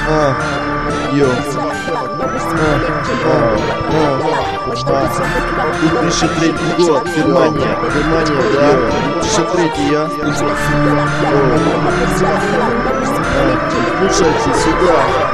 Йо. 2003 год, Германия, да. 2003 я. Слушайте сюда.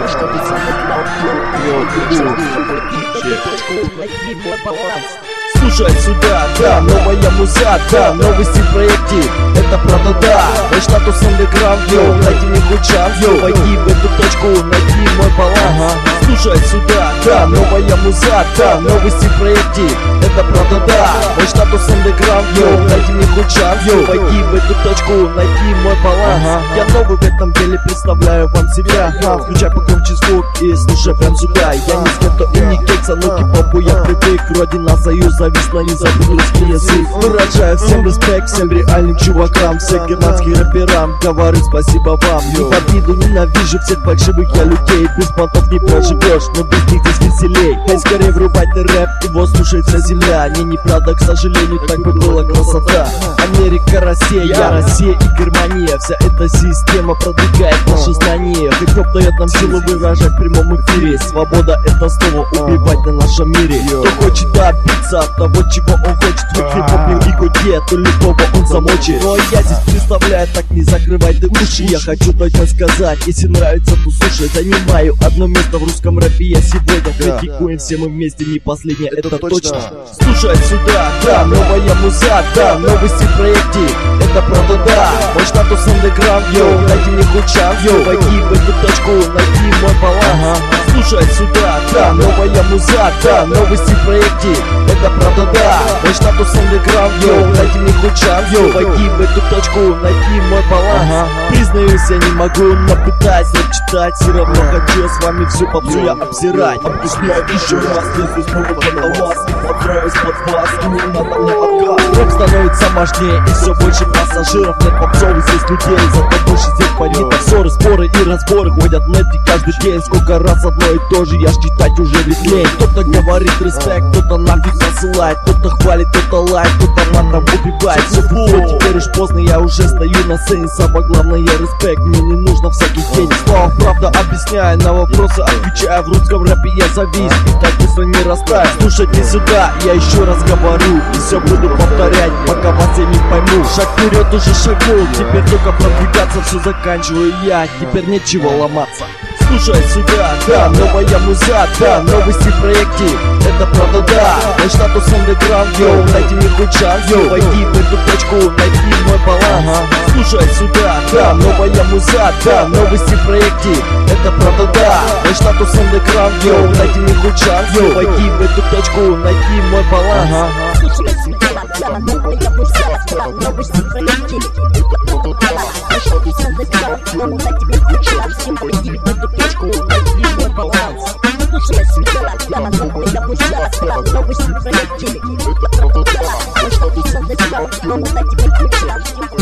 Слушай сюда, да, новая муза, да, новости в проекте, это правда, да. Мой статус андеграунд, йоу, найди мне хоть шанс, йоу, войди в эту точку, найди мой баланс. Слушай сюда, да, новая муза, да, новости в проекте, это правда, да. Мой статус андеграунд, йоу, найди мне хоть шанс, йоу, войди в эту точку, найди мой баланс. Я новый в этом деле, представляю вам себя. Включай погромче звук и слушай прям сюда. Я не скетто и не кекса, но к хип-хопу я привык. Родина Союз, зависла, не забыл русский язык. Выражаю всем респект, всем реальным чувакам, всем германским рэперам, говорю спасибо вам. Не в обиду, ненавижу всех фальшивых я людей. Без понтов не проживешь, но без них здесь веселей. Эй, скорее врубай ты рэп, его слушает вся земля. Не, неправда, к сожалению, так бы была красота. Америка, Россия и Германия. Вся эта система продвигает наши знания. Хип-хоп дает нам силу выражать в прямом эфире. Свобода — это слово убивать на нашем мире. Кто хочет добиться от того, чего он хочет, в хип-хоп не угодит, то любого он замочит. Но я здесь представляю, так не закрывай ты уши. Я хочу точно сказать, если нравится, то слушай. Занимаю одно место в русском рэпе я сегодня. Критикуем все мы вместе, не последнее, это точно. Слушай сюда, да, новая муза, да, новости в проекте, это правда, да. Мой статус андеграунд, йоу, найди мне хоть шанс, йоу, войди в эту точку, найди мой баланс. Слушай сюда, да, новая муза, да, новости в проекте, это правда, да. Мой статус андеграунд, йоу, найди мне хоть шанс, йоу, войди в эту точку, найди мой баланс. Признаюсь, я не могу, но пытаюсь рэп читать. Все равно хочу я с вами всю попсу я обсирать. Объясняю еще раз, если снова подалась и подстроюсь под вас, и не надо мне отказ. Рэп становится мощнее и все больше пассажиров. Нет попсовых здесь людей, зато больше здесь политов. Ссоры, споры и разборы ходят в нете каждый день. Сколько раз одно и то же, я ж читать уже ведь лень. Кто-то говорит респект, кто-то нафиг посылает, кто-то хвалит, кто-то лайк, кто-то матом убивает. Все теперь уж поздно, я уже стою на сцене. Самое главное респект, мне не нужно всяких денег. Слова правда объясняю, на вопросы отвечаю. В русском рэпе я завис и так быстро не растаю. Слушайте сюда, я еще раз говорю, и все буду повторять, пока вас я не пойму. Шаг вперед уже шагнул, теперь только продвигаться, все заканчиваю я, теперь нечего ломаться. Слушай сюда, да, новая муза, да, новости в проекте, это правда, да. Мой статус андеграунд, йоу, найди мне хоть шанс, йоу, войди в эту точку, найди мой баланс. Слушай сюда, да, новая муза, да, новости в проекте, это правда, да. Мой статус андеграунд, йоу, найди мне хоть шанс, йоу, войди в эту точку, найди мой баланс. Слушай сюда, да, новая муза, да, новости в проекте, это правда, да. Мой статус андеграунд, йоу, найди мне хоть шанс, йоу, войди в эту точку, найди мой баланс. Слушай сюда, да, новая муза, да, новости в проекте, это правда, да. Мой статус андеграунд, йоу, найди мне хоть шанс.